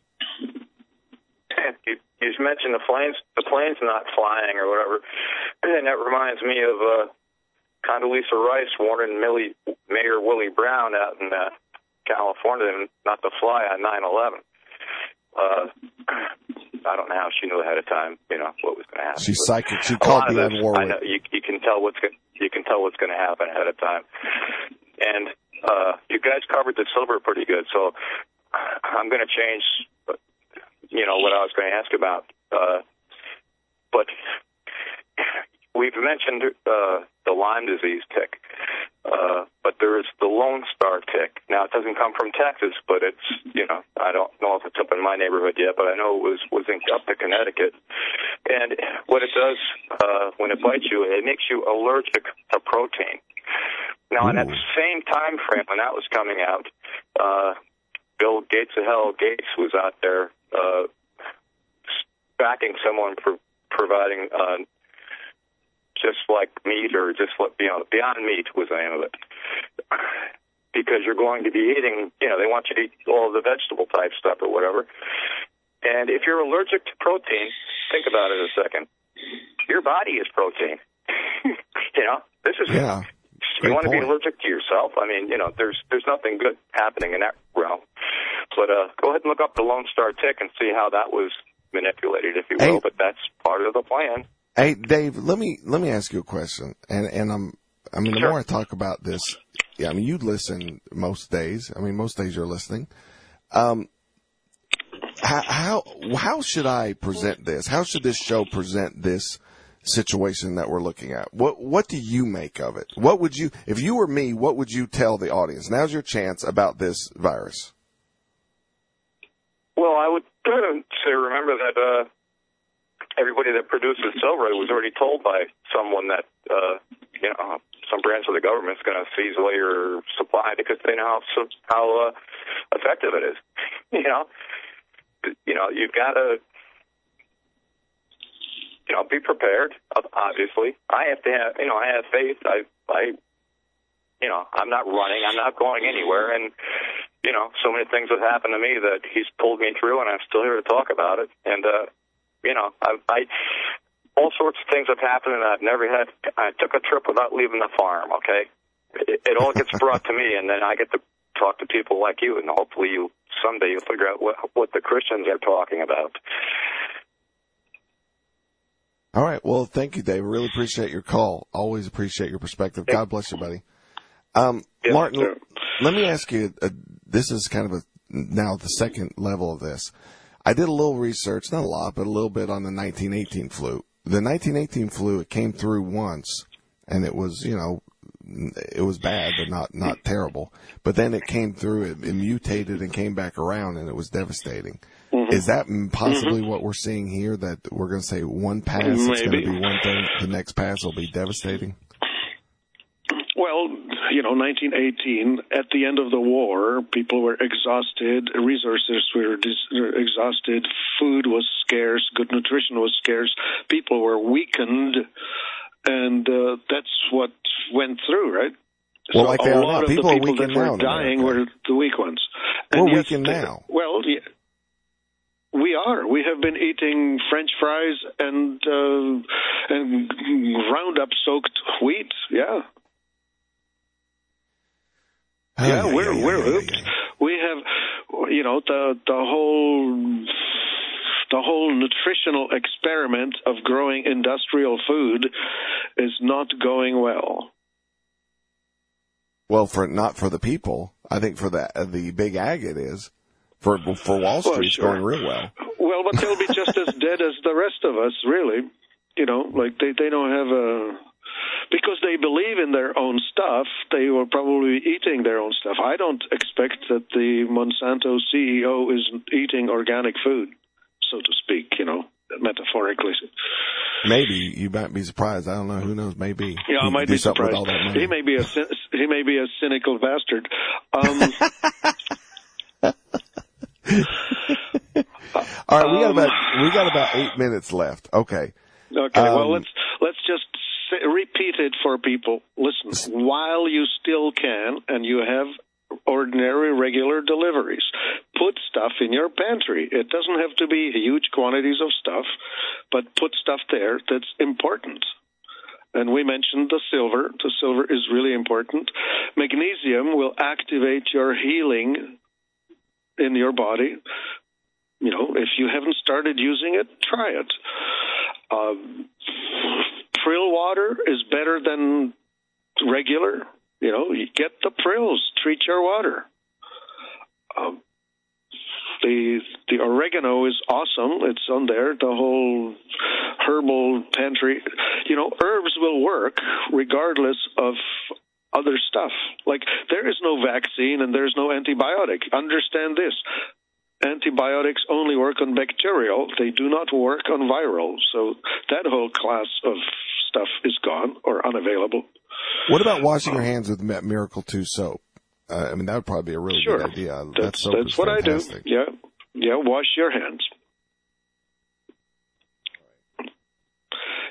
You, you mentioned the planes, the planes not flying or whatever, and that reminds me of uh, Condoleezza Rice warning Millie, Mayor Willie Brown out in uh, California not to fly on nine eleven. Uh, I don't know how she knew ahead of time, you know, what was going to happen. She's psychic. She A called lot of Dionne this, Warwick. I know, you, you can tell what's go- you can tell what's going to happen ahead of time. And uh, you guys covered the silver pretty good, so I'm going to change, you know, what I was going to ask about. Uh, but we've mentioned uh, the Lyme disease tick, uh, but there is the Lone Star tick. Now, it doesn't come from Texas, but it's, you know, I don't know if it's up in my neighborhood yet, but I know it was, was in, up to Connecticut. And what it does uh, when it bites you, it makes you allergic to protein. Now, in that same time frame when that was coming out, uh, Bill Gates of Hell Gates was out there uh, backing someone for providing uh, just like meat or just, you know, Beyond Meat was the name of it. Because you're going to be eating, you know, they want you to eat all of the vegetable type stuff or whatever. And if you're allergic to protein, think about it a second. Your body is protein. You know, this is, yeah, you want to point. be allergic to yourself? I mean, you know, there's there's nothing good happening in that realm. But uh, go ahead and look up the Lone Star tick and see how that was manipulated, if you will. Hey, but that's part of the plan. Hey, Dave, let me let me ask you a question. And and I'm I mean, the sure. more I talk about this, yeah, I mean, you listen most days. I mean, most days you're listening. Um, how how how should I present this? How should this show present this situation that we're looking at? What what do you make of it? What would you, if you were me, what would you tell the audience? Now's your chance about this virus. Well, I would say remember that uh, everybody that produces silver was already told by someone that uh, you know some branch of the government is going to seize away your supply because they know how how uh, effective it is. You know, you know you've got to. You know, be prepared, obviously. I have to have, you know, I have faith. I, I, you know, I'm not running. I'm not going anywhere. And, you know, so many things have happened to me that he's pulled me through, and I'm still here to talk about it. And, uh, you know, I, I, all sorts of things have happened, and I've never had, I took a trip without leaving the farm, okay? It, it all gets brought to me, and then I get to talk to people like you, and hopefully you, someday you'll figure out what, what the Christians are talking about. All right. Well, thank you, Dave. Really appreciate your call. Always appreciate your perspective. God bless you, buddy. Um, yeah, Martin, sure. let me ask you, uh, this is kind of a, now the second level of this. I did a little research, not a lot, but a little bit on the nineteen eighteen flu. The nineteen eighteen flu, it came through once, and it was, you know, it was bad, but not, not terrible. But then it came through, it, it mutated and came back around, and it was devastating. Mm-hmm. Is that possibly mm-hmm. what we're seeing here, that we're going to say one pass, Maybe. It's going to be one thing, the next pass will be devastating? Well, you know, nineteen eighteen, at the end of the war, people were exhausted, resources were dis- exhausted, food was scarce, good nutrition was scarce, people were weakened, and uh, that's what went through, right? Well, so like they a are lot now. of People the are people weakened that were now. dying were the weak ones. And we're yes, weakened now. Well, yeah, we are. We have been eating French fries and uh, and Roundup-soaked wheat. Yeah. Oh, yeah, yeah, we're yeah, we're yeah, oops. yeah, yeah. We have, you know, the the whole the whole nutritional experiment of growing industrial food is not going well. Well, for not for the people, I think for the the big ag it is. For for Wall Street, well, it's sure. going real well. Well, but they'll be just as dead as the rest of us, really. You know, like they they don't have a. Because they believe in their own stuff, they were probably eating their own stuff. I don't expect that the Monsanto C E O is eating organic food, so to speak, you know, metaphorically. Maybe. You might be surprised. I don't know. Who knows? Maybe. Yeah, I might be surprised. He may be a he may be a cynical bastard. Um, All right, we got um, about we got about eight minutes left. Okay. Okay. Um, well, let's let's just say, repeat it for people. Listen, while you still can, and you have ordinary, regular deliveries, put stuff in your pantry. It doesn't have to be huge quantities of stuff, but put stuff there that's important. And we mentioned the silver. The silver is really important. Magnesium will activate your healing in your body. You know, if you haven't started using it, try it. Um, Prill water is better than regular. You know, you get the prills, treat your water. Um, the the oregano is awesome. It's on there. The whole herbal pantry. You know, herbs will work regardless of other stuff. Like, there is no vaccine and there's no antibiotic. Understand this. Antibiotics only work on bacterial. They do not work on viral. So that whole class of stuff is gone or unavailable. What about washing um, your hands with Miracle two soap? Uh, I mean, that would probably be a really sure. good idea. That's, that soap that's is what fantastic. I do. Yeah, yeah. Wash your hands.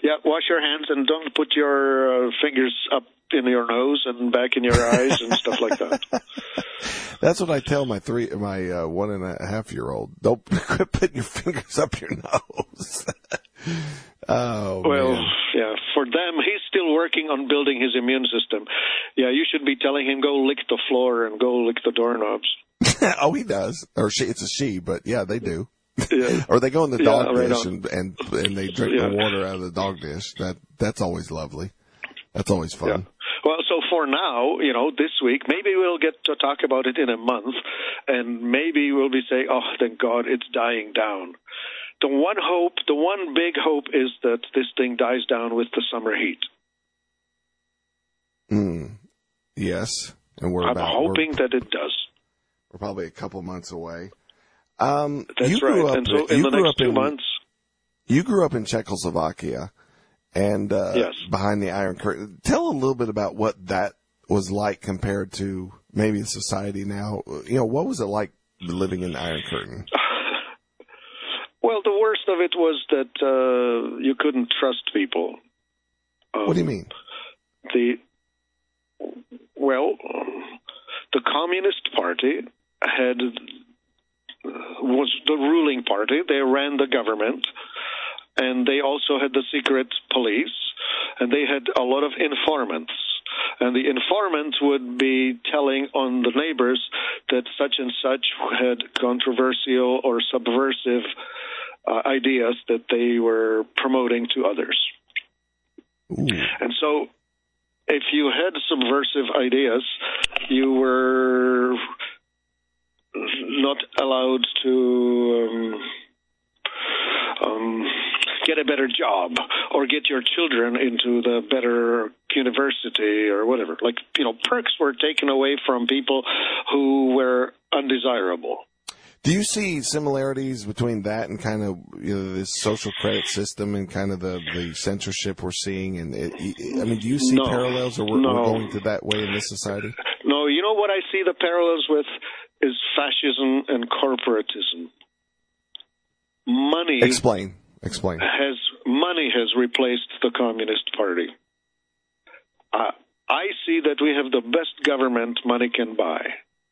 Yeah, wash your hands and don't put your uh, fingers up in your nose and back in your eyes and stuff like that. That's what I tell my three, my uh, one and a half year old. Don't quit putting your fingers up your nose. Oh, well, man. yeah, for them, he's still working on building his immune system. Yeah, you should be telling him, go lick the floor and go lick the doorknobs. Oh, he does. Or she, it's a she, but yeah, they do. Yeah. Or they go in the dog yeah, right dish on. and, and and they drink Yeah. the water out of the dog dish. That That's always lovely. That's always fun. Yeah. Well, so for now, you know, this week, maybe we'll get to talk about it in a month, and maybe we'll be saying, oh, thank God, it's dying down. The one hope, the one big hope is that this thing dies down with the summer heat. Mm. Yes. And we're I'm about, hoping we're, that it does. we're probably a couple months away. Um, That's you grew right. Up, and so in you the grew next up two in, months... You grew up in Czechoslovakia and uh, Yes. behind the Iron Curtain. Tell a little bit about what that was like compared to maybe society now. You know, what was it like living in the Iron Curtain? Well, the worst of it was that uh, you couldn't trust people. Um, What do you mean? The well, the Communist Party had was the ruling party. They ran the government, and they also had the secret police, and they had a lot of informants. And the informant would be telling on the neighbors that such and such had controversial or subversive uh, ideas that they were promoting to others. Ooh. And so if you had subversive ideas, you were not allowed to um, um, get a better job or get your children into the better university or whatever. Like, you know, perks were taken away from people who were undesirable. Do you see similarities between that and kind of, you know, this social credit system and kind of the, the censorship we're seeing? And it, I mean, do you see No. parallels, or we're, No. we're going to that way in this society? No, you know what I see the parallels with is fascism and corporatism. Money Explain. Explain. has money has replaced the Communist Party. Uh, I see that we have the best government money can buy.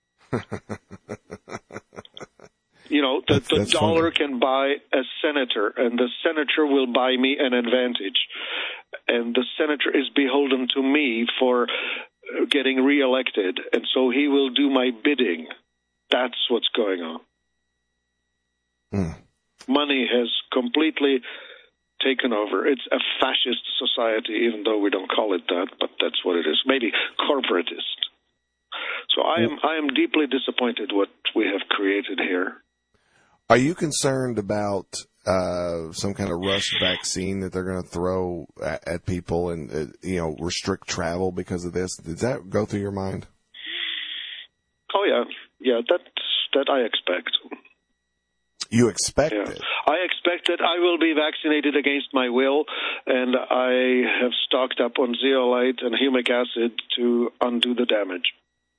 You know, the, That's- the that's dollar funny. can buy a senator, and the senator will buy me an advantage. And the senator is beholden to me for getting reelected, and so he will do my bidding. That's what's going on. Mm. Money has completely taken over. It's a fascist society, even though we don't call it that, but that's what it is. Maybe corporatist. So I am I am deeply disappointed what we have created here. Are you concerned about uh, some kind of rush vaccine that they're going to throw at, at people and, uh, you know, restrict travel because of this? Does that go through your mind? Oh yeah, yeah. That that I expect. You expect Yeah. it? I expect that I will be vaccinated against my will, and I have stocked up on zeolite and humic acid to undo the damage.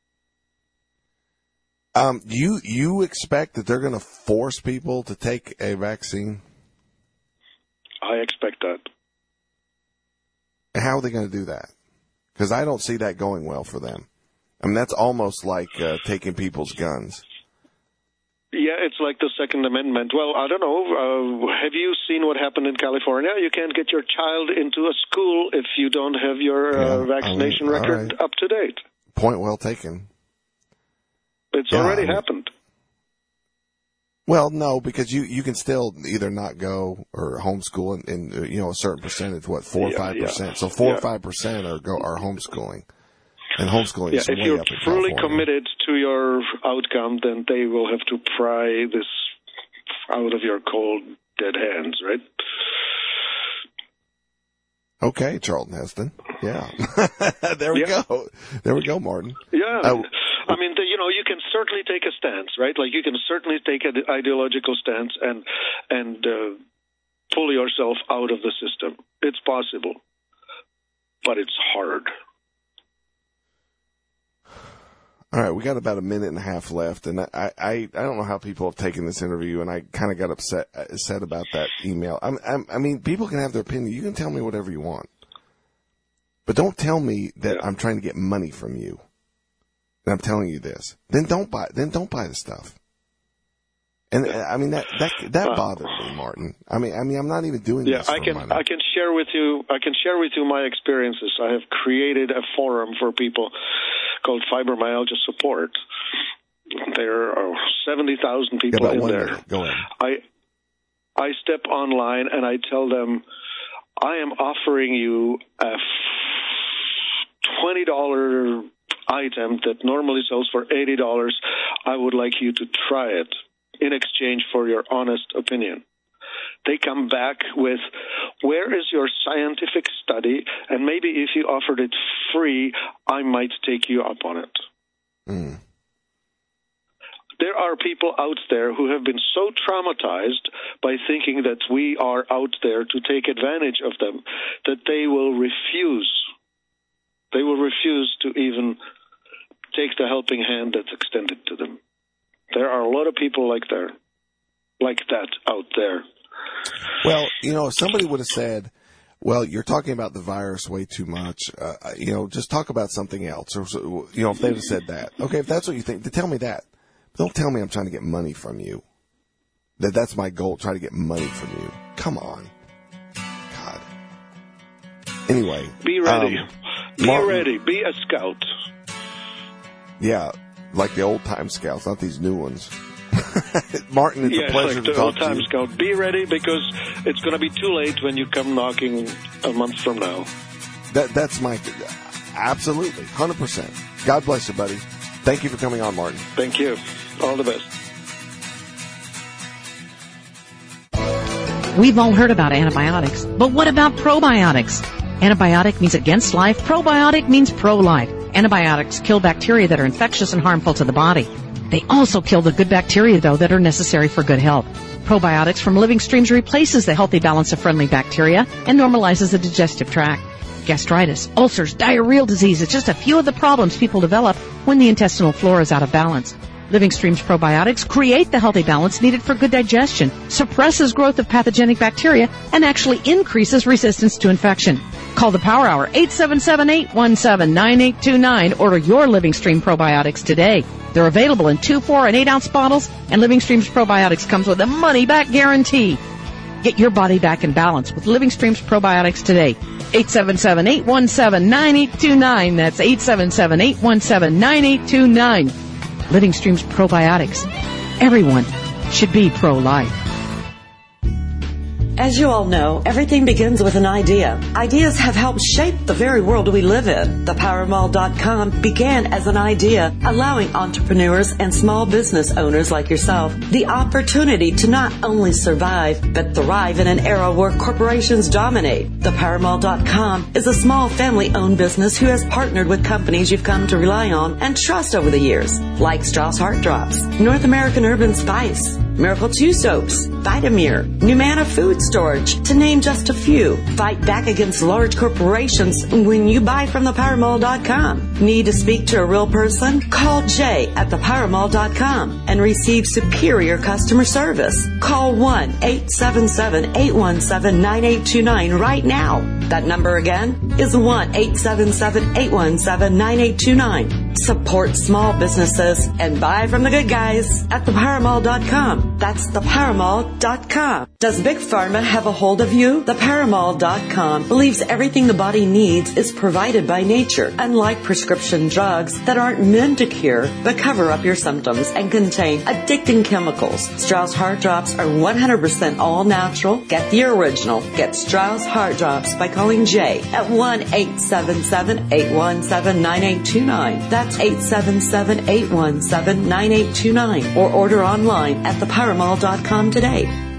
Um, you you expect that they're going to force people to take a vaccine? I expect that. And how are they going to do that? Because I don't see that going well for them. I mean, that's almost like uh, taking people's guns. Yeah, it's like the Second Amendment. Well, I don't know. Uh, have you seen what happened in California? You can't get your child into a school if you don't have your uh, Yeah, vaccination I mean, all record right. up to date. Point well taken. It's Yeah, already I mean- happened. Well, no, because you, you can still either not go or homeschool in, in uh, you know, a certain percentage, what, four or Yeah, five yeah. percent. So four or Yeah. five percent are go are homeschooling, and homeschooling Yeah, is if way you're up in truly California. committed to your outcome, then they will have to pry this out of your cold, dead hands, right? Okay, Charlton Heston. Yeah, there we Yeah. go. There we go, Martin. Yeah. Uh, I mean, the, you know, you can certainly take a stance, right? Like, you can certainly take an ideological stance and and uh, pull yourself out of the system. It's possible, but it's hard. All right, we got about a minute and a half left, and I, I, I don't know how people have taken this interview, and I kind of got upset, upset about that email. I'm, I'm, I mean, people can have their opinion. You can tell me whatever you want, but don't tell me that yeah. I'm trying to get money from you. And I'm telling you this. Then don't buy. Then don't buy the stuff. And I mean that that that uh, bothered me, Martin. I mean, I mean, I'm not even doing yeah, this for I can money. I can share with you. I can share with you my experiences. I have created a forum for people called Fibromyalgia Support. There are seventy thousand people yeah, in one there. Minute. Go ahead. I I step online and I tell them, I am offering you a twenty dollars item that normally sells for eighty dollars. I would like you to try it in exchange for your honest opinion. They come back with, where is your scientific study? And maybe if you offered it free, I might take you up on it. Mm. There are people out there who have been so traumatized by thinking that we are out there to take advantage of them that they will refuse. They will refuse to even take the helping hand that's extended to them. There are a lot of people like there, like that out there. Well, you know, if somebody would have said, well, you're talking about the virus way too much, uh, you know, just talk about something else. Or, you know, if they would have said that. Okay, if that's what you think, then tell me that. Don't tell me I'm trying to get money from you. That that's my goal, try to get money from you. Come on. God. Anyway. Be ready. Um, Be Martin, ready. Be a scout. Yeah, like the old-time scouts, not these new ones. Martin, it's yeah, a pleasure like to the talk old-time to you. scout. Be ready, because it's going to be too late when you come knocking a month from now. That That's my... Absolutely, one hundred percent. God bless you, buddy. Thank you for coming on, Martin. Thank you. All the best. We've all heard about antibiotics, but what about probiotics? Antibiotic means against life. Probiotic means pro-life. Antibiotics kill bacteria that are infectious and harmful to the body. They also kill the good bacteria, though, that are necessary for good health. Probiotics from Living Streams replaces the healthy balance of friendly bacteria and normalizes the digestive tract. Gastritis, ulcers, diarrheal disease is just a few of the problems people develop when the intestinal flora is out of balance. Living Streams probiotics create the healthy balance needed for good digestion, suppresses growth of pathogenic bacteria, and actually increases resistance to infection. Call the Power Hour, eight seven seven, eight one seven, nine eight two nine. Order your Living Stream probiotics today. They're available in two, four, and eight ounce bottles, and Living Streams probiotics comes with a money-back guarantee. Get your body back in balance with Living Streams probiotics today. eight seven seven, eight one seven, nine eight two nine. That's eight seven seven, eight one seven, nine eight two nine. Living Streams probiotics. Everyone should be pro-life. As you all know, everything begins with an idea. Ideas have helped shape the very world we live in. The power mall dot com began as an idea, allowing entrepreneurs and small business owners like yourself the opportunity to not only survive, but thrive in an era where corporations dominate. The power mall dot com is a small family-owned business who has partnered with companies you've come to rely on and trust over the years, like Strauss Heart Drops, North American Urban Spice, Miracle two Soaps, Vitamir, Numana Food Storage, to name just a few. Fight back against large corporations when you buy from the power mall dot com. Need to speak to a real person? Call Jay at the power mall dot com and receive superior customer service. Call one eight seven seven, eight one seven, nine eight two nine right now. That number again is one eight seven seven, eight one seven, nine eight two nine. Support small businesses and buy from the good guys at the power mall dot com. That's the power mall dot com. Does Big Pharma have a hold of you? the power mall dot com believes everything the body needs is provided by nature, unlike prescription drugs that aren't meant to cure but cover up your symptoms and contain addicting chemicals. Strauss Heart Drops are one hundred percent all natural. Get the original. Get Strauss Heart Drops by calling Jay at one eight seven seven, eight one seven, nine eight two nine. That's eight seven seven, eight one seven, nine eight two nine. Or order online at the power mall dot com today.